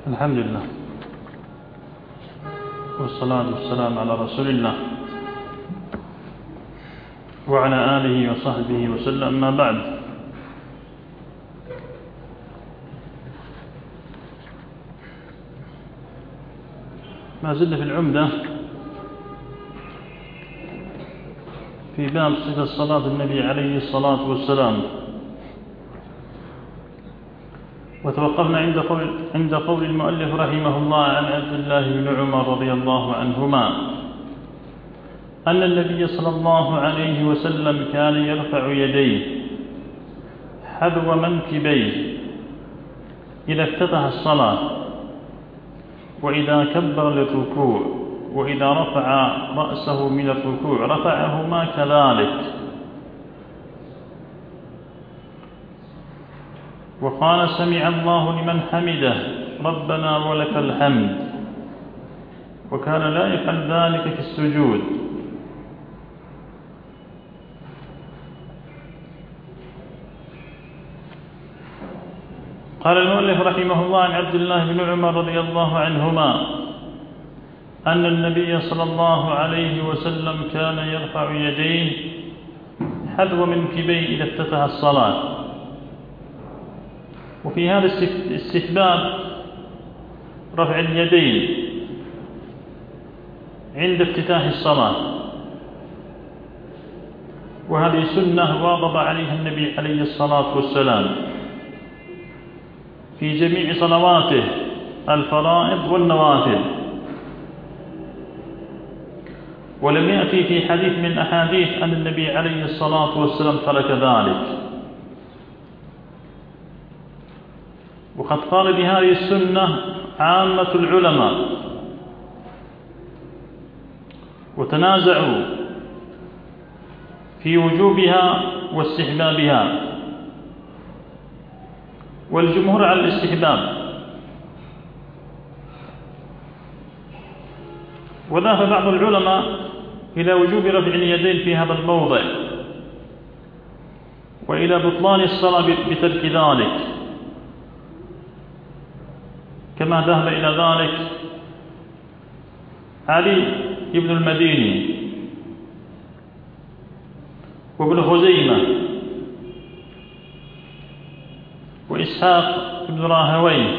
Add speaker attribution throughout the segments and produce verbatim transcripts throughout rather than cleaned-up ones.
Speaker 1: الحمد لله والصلاة والسلام على رسول الله وعلى آله وصحبه وسلم. أما بعد، ما زلنا في العمدة في باب صفة صلاة النبي عليه الصلاة والسلام، وتوقفنا عند قول, عند قول المؤلف رحمه الله عن عبد الله بن عمر رضي الله عنهما أن النبي صلى الله عليه وسلم كان يرفع يديه حذو منكبيه إذا افتتح الصلاة، وإذا كبر للركوع، وإذا رفع رأسه من الركوع رفعهما كذلك. وقال سمع الله لمن حمده ربنا ولك الحمد، وكان لا يفعل ذلك في السجود. قال المؤلف رحمه الله عن عبد الله بن عمر رضي الله عنهما أن النبي صلى الله عليه وسلم كان يرفع يديه حذو منكبيه إذا افتتح الصلاة. وفي هذا الاستحباب رفع اليدين عند افتتاح الصلاة، وهذه سنة واظب عليها النبي عليه الصلاة والسلام في جميع صلواته الفرائض والنوافل. ولم يأتي في حديث من أحاديث أن النبي عليه الصلاة والسلام ترك ذلك. وقد قال بهذه السنة عامة العلماء، وتنازعوا في وجوبها واستحبابها، والجمهور على الاستحباب. وذهب بعض العلماء إلى وجوب رفع اليدين في هذا الموضع، وإلى بطلان الصلاة بترك ذلك، كما ذهب إلى ذلك علي بن المديني وابن خزيمة وإسحاق بن راهويه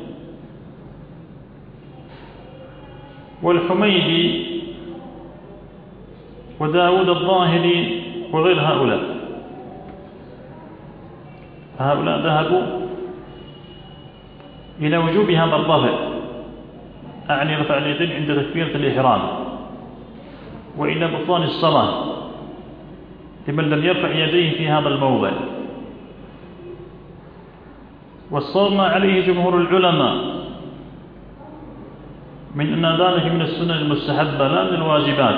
Speaker 1: والحميدي وداود الظاهري وغير هؤلاء. هؤلاء ذهبوا إلى وجوب هذا الرفع، أعني رفع اليدين عند تكبيرة الإحرام، وإلى بطلان الصلاة لمن لم يرفع يديه في هذا الموضع. والصواب ما عليه جمهور العلماء من أن ذلك من السنن المستحبة لا من الواجبات،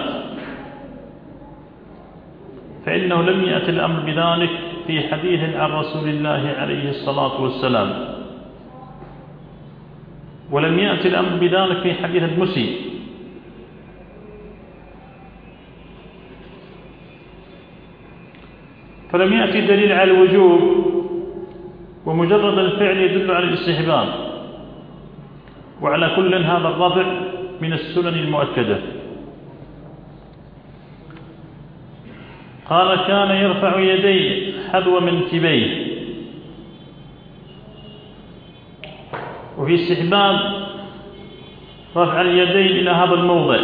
Speaker 1: فإنه لم يأتي الأمر بذلك في حديث عن رسول الله عليه الصلاة والسلام، ولم يأتي الأمر بذلك في حديث المسيء. فلم يأتي دليل على الوجوب، ومجرد الفعل يدل على الاستحباب. وعلى كل هذا الرفع من السنن المؤكدة. قال كان يرفع يديه حذو منكبيه. وفي استحباب رفع اليدين إلى هذا الموضع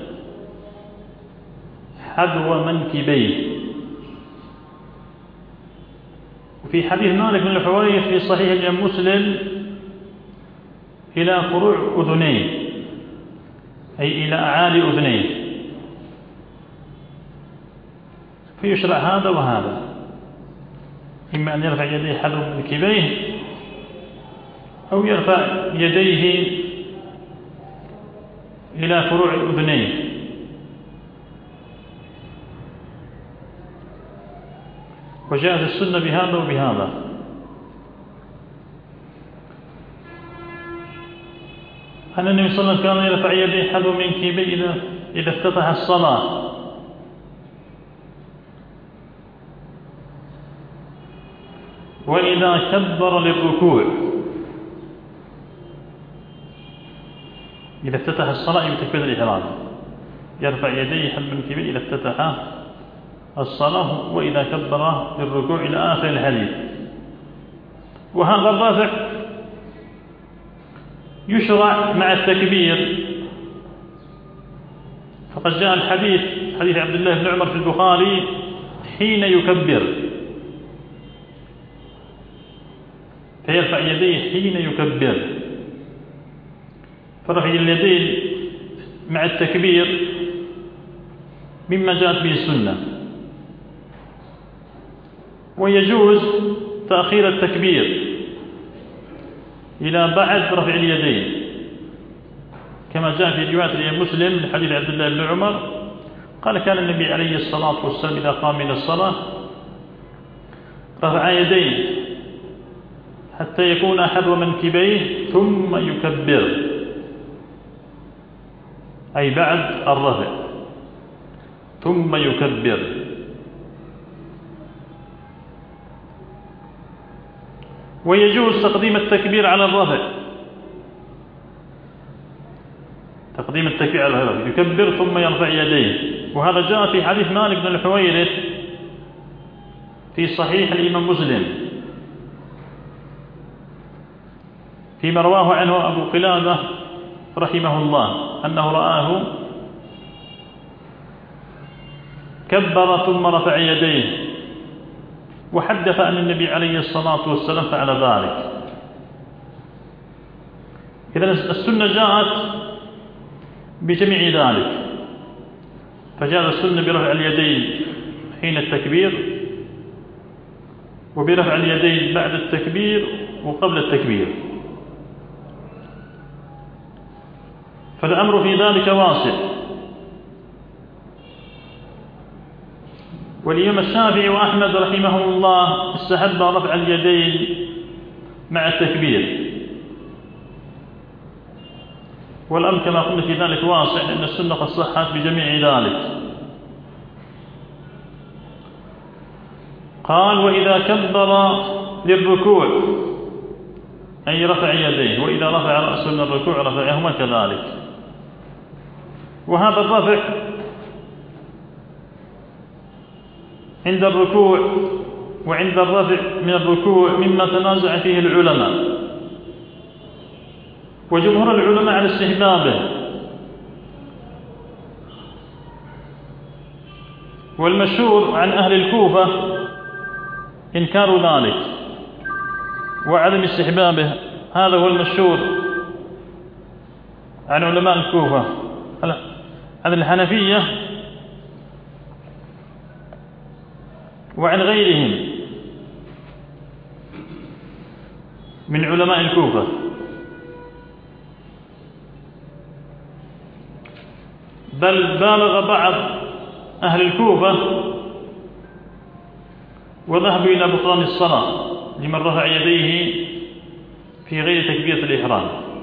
Speaker 1: حذو منكبيه. وفي حديث مالك بن الحويرث في صحيح الإمام مسلم إلى فروع أذنيه، أي إلى أعالي أذنيه، فيشرع هذا وهذا، إما أن يرفع يديه حذو منكبيه أو يرفع يديه إلى فروع أذنيه. وجاءت السنة بهذا وبهذا. أن النبي صلى الله عليه وسلم كان يرفع يديه حذو منكبيه إذا إذا افتتح الصلاة، وإذا كبر للركوع، إذا افتتح الصلاة بتكبيرة الإحرام، يرفع يديه حد منكبيه إذا افتتح الصلاة وإذا كبر للركوع إلى آخر الحديث. وهذا الرفع يشرع مع التكبير، فقد جاء الحديث حديث عبد الله بن عمر في البخاري حين يكبر، فيرفع يديه حين يكبر، فرفع اليدين مع التكبير مما جاءت به السنة. ويجوز تأخير التكبير إلى بعد رفع اليدين، كما جاء في رواية الإمام مسلم من حديث عبد الله بن عمر قال كان النبي عليه الصلاة والسلام إذا قام من الصلاة رفع يديه حتى يكون حذو منكبيه ثم يكبر، أي بعد الرفع ثم يكبر. ويجوز تقديم التكبير على الرفع، تقديم التكبير على الرفع، يكبر ثم يرفع يديه، وهذا جاء في حديث مالك بن الحويرث في صحيح الإمام مسلم فيما رواه عنه أبو قلابة رحمه الله أنه رآه كبر ثم رفع يديه، وحدث أن النبي عليه الصلاة والسلام فعل ذلك. إذن السنة جاءت بجميع ذلك، فجاء السنة برفع اليدين حين التكبير، وبرفع اليدين بعد التكبير وقبل التكبير، فالأمر في ذلك واسع. والإمام الشافعي وأحمد رحمه الله استحب رفع اليدين مع التكبير، والأمر كما قلنا في ذلك واسع لأن السنة قد صحت بجميع ذلك. قال وإذا كبر للركوع أي رفع يديه، وإذا رفع رأسه من الركوع رفعهما كذلك. وهذا الرفع عند الركوع وعند الرفع من الركوع مما تنازع فيه العلماء، وجمهور العلماء على استحبابه، والمشهور عن أهل الكوفة إنكار ذلك وعدم استحبابه، هذا هو المشهور عن علماء الكوفة. عن الحنفية وعن غيرهم من علماء الكوفة، بل بالغ بعض أهل الكوفة وذهبوا إلى بطلان الصلاة لمن رفع يديه في غير تكبيرة الإحرام،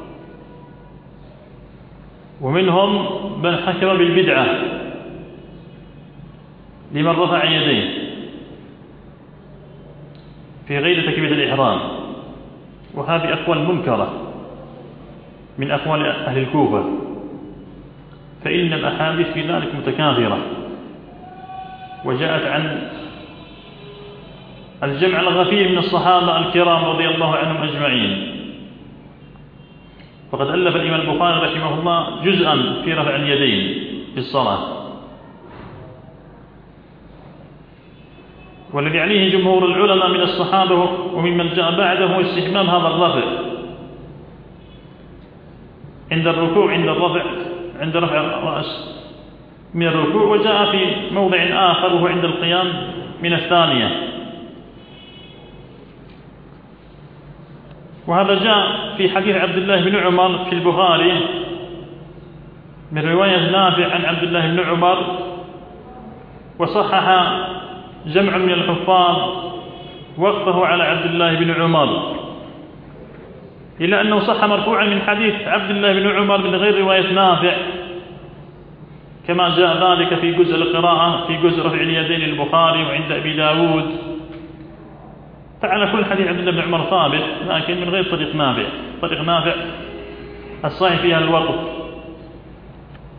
Speaker 1: ومنهم من حكم بالبدعة لمن رفع يديه في غير تكبيرة الإحرام، وهذه أقوال منكرة من أقوال أهل الكوفة، فإن الأحاديث في ذلك متكاثرة، وجاءت عن الجمع الغفير من الصحابة الكرام رضي الله عنهم أجمعين. فقد ألف الإمام البخاري رحمه الله جزءا في رفع اليدين في الصلاة، والذي عليه جمهور العلماء من الصحابة وممن جاء بعده هو استحباب هذا الرفع عند الركوع، عند الرفع عند رفع الرأس من الركوع، وجاء في موضع آخر وهو عند القيام من الثانية. وهذا جاء في حديث عبد الله بن عمر في البخاري من رواية نافع عن عبد الله بن عمر، وصحح جمع من الحفاظ وقفه على عبد الله بن عمر، إلا أنه صح مرفوعا من حديث عبد الله بن عمر من غير رواية نافع، كما جاء ذلك في جزء القراءة في جزء رفع اليدين البخاري وعند أبي داود. فعلى كل حديث عبد الله بن عمر ثابت، لكن من غير طريق نافع. طريق نافع الصحيح فيها الوقف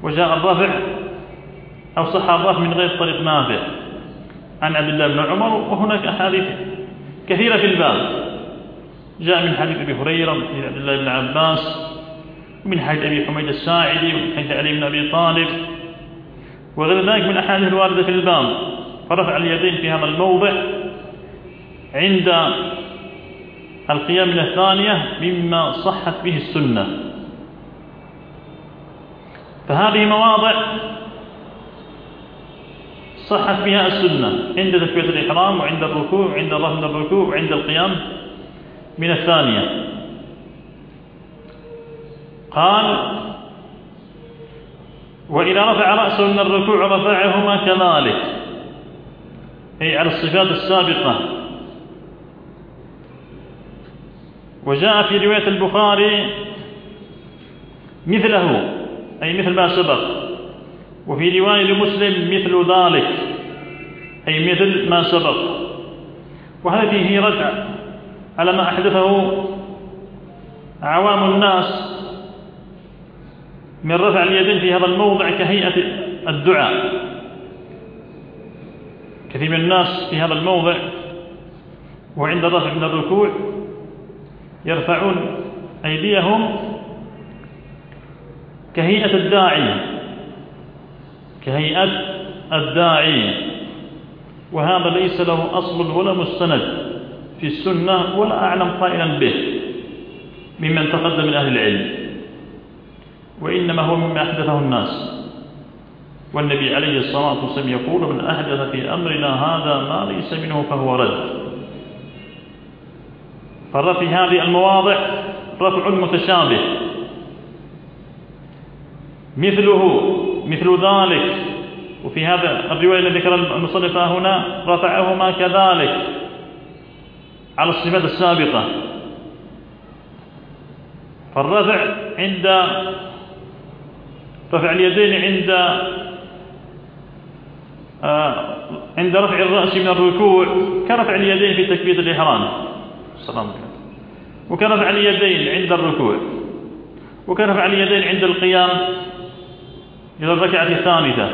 Speaker 1: وجاء الرفع أو صح الرفع من غير طريق نافع عن عبد الله بن عمر. وهناك أحاديث كثيرة في الباب، جاء من حديث أبي هريرة ومن عبد الله بن عباس ومن حديث أبي حميد الساعدي ومن حديث علي بن أبي طالب وغير ذلك من أحاديث الواردة في الباب. فرفع اليدين في هذا الموضع عند القيام من الثانية مما صحت به السنة. فهذه مواضع صحت بها السنة عند تكبيرة الإحرام وعند الركوع وعند الرفع من الركوع وعند القيام من الثانية. قال: وإذا رفع رأسه من الركوع رفعهما كذلك، أي على الصفات السابقة. وجاء في رواية البخاري مثله، أي مثل ما سبق، وفي رواية لمسلم مثل ذلك، أي مثل ما سبق. وهذا فيه رجع على ما أحدثه عوام الناس من رفع اليدين في هذا الموضع كهيئة الدعاء. كثير من الناس في هذا الموضع وعند الرفع من الركوع يرفعون أيديهم كهيئة الداعي، كهيئة الداعي، وهذا ليس له أصل ولا مستند في السنة ولا أعلم قائلا به ممن تقدم من أهل العلم، وإنما هو مما أحدثه الناس. والنبي عليه الصلاة والسلام يقول: من أحدث في أمرنا هذا ما ليس منه فهو رد. فالرفع في هذه المواضع رفع متشابه، مثله مثل ذلك. وفي هذا الرواية التي ذكر المصنف هنا رفعهما كذلك على الصفات السابقة. فالرفع عند رفع اليدين عند آه عند رفع الرأس من الركوع كرفع اليدين في تكبيرة الإحرام، السلام عليكم، وكرفع اليدين عند الركوع، وكرفع اليدين عند القيام إلى الركعة الثالثة.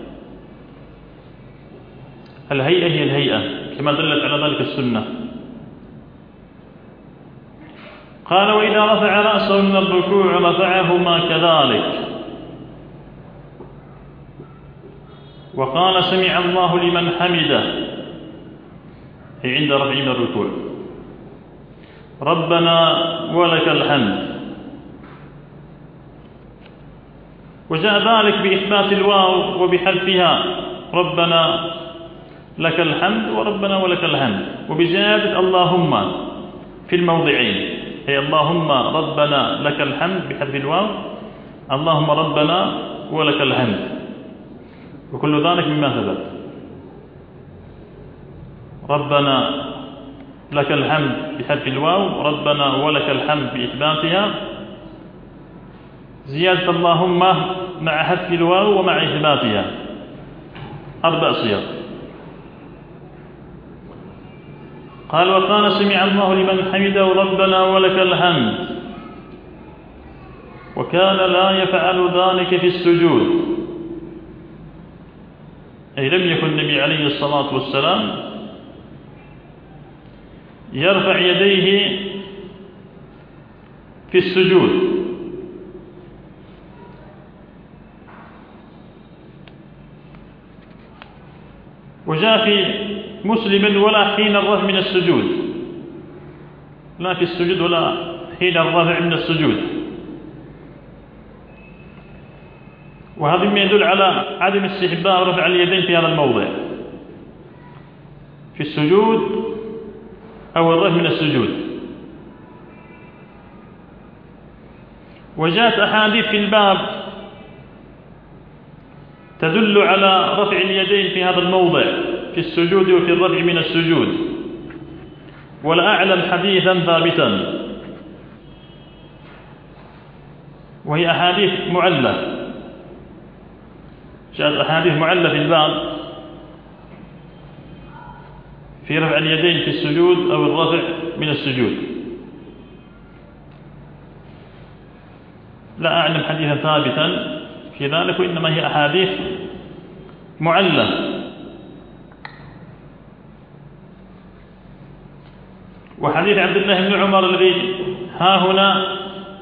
Speaker 1: الهيئة هي الهيئة كما دلت على ذلك السنة. قال: وإذا رفع رأسه من الركوع رفعهما كذلك. وقال: سمع الله لمن حمده، أي عند رفع من الركوع، ربنا ولك الحمد. وجاء ذلك بإثبات الواو وبحذفها، ربنا لك الحمد وربنا ولك الحمد، وبزيادة اللهم في الموضعين، أي اللهم ربنا لك الحمد بحذف الواو، اللهم ربنا ولك الحمد، وكل ذلك مما ثبت. ربنا لك الحمد بحذف الواو، ربنا ولك الحمد بإثباتها، زيادة اللهم مع حذف الواو ومع إثباتها، أربع صيغ. قال: وقال: سمع الله لمن حمده ربنا ولك الحمد. وكان لا يفعل ذلك في السجود، أي لم يكن النبي عليه الصلاة والسلام يرفع يديه في السجود. وجاء في مسلم: ولا حين الرفع من السجود، لا في السجود ولا حين الرفع من السجود. وهذا ما يدل على عدم استحباب رفع اليدين في هذا الموضع في السجود أو الرفع من السجود. وجاءت أحاديث في الباب تدل على رفع اليدين في هذا الموضع في السجود وفي الرفع من السجود، ولا أعلم حديثا ثابتا، وهي أحاديث معلة. جاءت أحاديث معلة في الباب في رفع اليدين في السجود أو الرفع من السجود، لا أعلم حديثا ثابتا في ذلك، وإنما هي أحاديث معلة. وحديث عبد الله بن عمر الذي ها هنا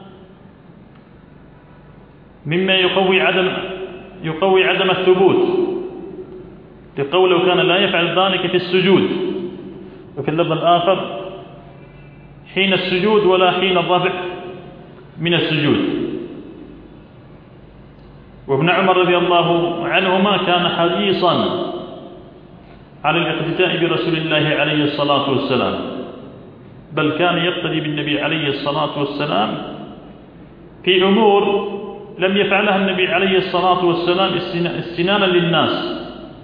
Speaker 1: مما يقوي عدم يقوي عدم الثبوت، لقوله كان لا يفعل ذلك في السجود، وفي اللفظ الآخر حين السجود ولا حين الرفع من السجود. وابن عمر رضي الله عنهما كان حريصا على الاقتداء برسول الله عليه الصلاة والسلام، بل كان يقتدي بالنبي عليه الصلاة والسلام في أمور لم يفعلها النبي عليه الصلاة والسلام استنانا للناس.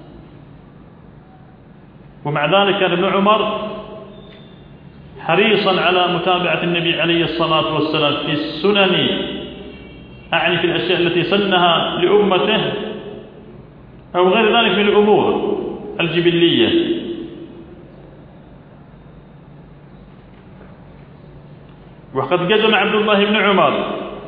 Speaker 1: ومع ذلك كان ابن عمر حريصا على متابعة النبي عليه الصلاة والسلام في السنن، أعني في الأشياء التي سنها لأمته أو غير ذلك من الأمور الجبلية. وقد جزم عبد الله بن عمر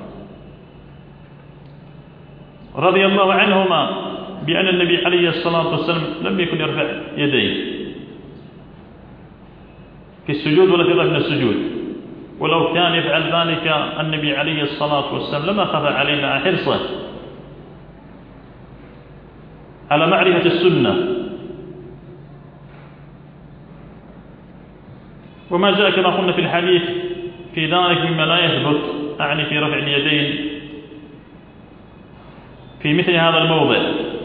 Speaker 1: رضي الله عنهما بأن النبي عليه الصلاة والسلام لم يكن يرفع يديه في السجود ولا في رفع السجود، ولو كان يفعل ذلك النبي عليه الصلاة والسلام لما خفى علينا حرصه على معرفة السنة. وما جاء كما قلنا في الحديث في ذلك مما لا يثبت، أعني في رفع اليدين في مثل هذا الموضع.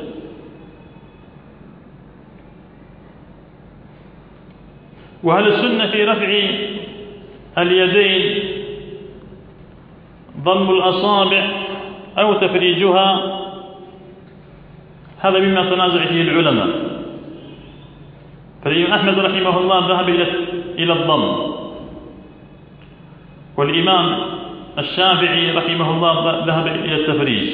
Speaker 1: وهل السنة في رفع اليدين ضم الأصابع أو تفريجها؟ هذا مما تنازع فيه العلماء. فالإمام أحمد رحمه الله ذهب إلى الضم، والإمام الشافعي رحمه الله ذهب إلى التفريج.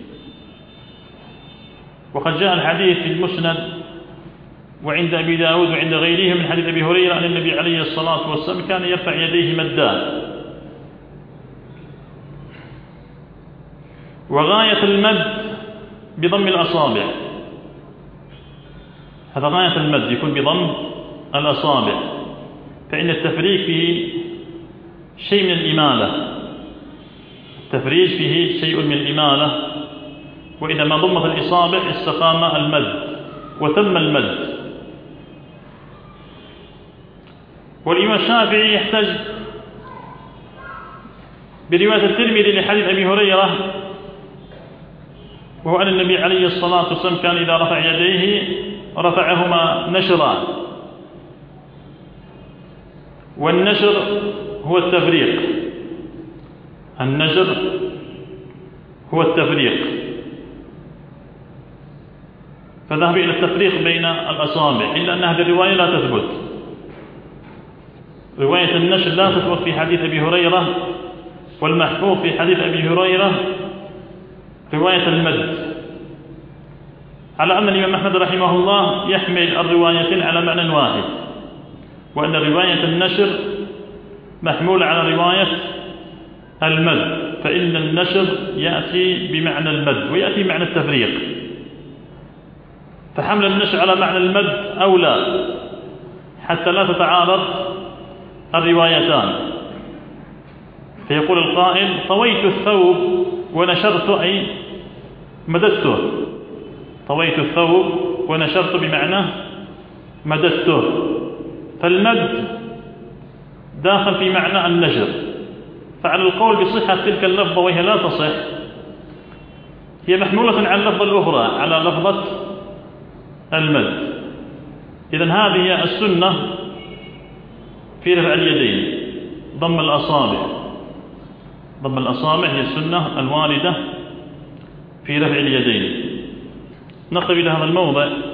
Speaker 1: وقد جاء الحديث في المسند وعند أبي داود وعند غيره من حديث أبي هريرة أن النبي عليه الصلاة والسلام كان يرفع يديه مدان، وغاية المد بضم الأصابع، هذا غاية المد يكون بضم الأصابع، فإن التفريج فيه شيء من الإمالة، التفريج فيه شيء من الإمالة، وإذا ما ضمت الإصابع استقام المد وتم المد. والإمام الشافعي يحتج برواية الترمذي لحديث أبي هريرة، وهو أن النبي عليه الصلاة والسلام كان إذا رفع يديه رفعهما نشرا، والنشر هو التفريق، النشر هو التفريق، فذهب إلى التفريق بين الأصابع، إلا أن هذه الرواية لا تثبت. رواية النشر لا تثبت في حديث أبي هريرة، والمحفوظ في حديث أبي هريرة رواية المد، على أن الإمام أحمد رحمه الله يحمل الروايتين على معنى واحد، وأن رواية النشر محمولة على رواية المد، فإن النشر يأتي بمعنى المد ويأتي بمعنى التفريق، فحمل النشر على معنى المد أولى حتى لا تتعارض الروايتان. فيقول القائل طويت الثوب ونشرت أي مددته، طويت الثوب ونشرت بمعنى مددته، فالمد داخل في معنى النشر. فعلى القول بصحة تلك اللفظة وهي لا تصح، هي محمولة على اللفظة الأخرى على لفظة المد. إذن هذه هي السنة في رفع اليدين، ضم الأصابع، ضم الأصابع هي السنة الواردة في رفع اليدين. نقف إلى هذا الموضع.